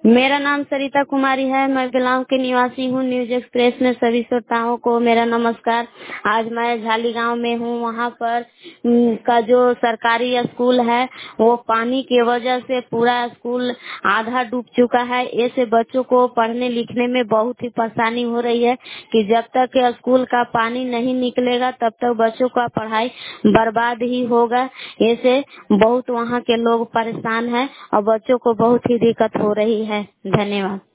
मेरा नाम सरिता कुमारी है। मैं बिलाव के निवासी हूँ। न्यूज एक्सप्रेस में सभी श्रोताओं को मेरा नमस्कार। आज मैं झाली गांव में हूँ। वहाँ पर का जो सरकारी स्कूल है वो पानी की वजह से पूरा स्कूल आधा डूब चुका है। ऐसे बच्चों को पढ़ने लिखने में बहुत ही परेशानी हो रही है कि जब तक स्कूल का पानी नहीं निकलेगा तब तक बच्चों का पढ़ाई बर्बाद ही होगा। ऐसे बहुत वहाँ के लोग परेशान हैं और बच्चों को बहुत ही दिक्कत हो रही है। धन्यवाद।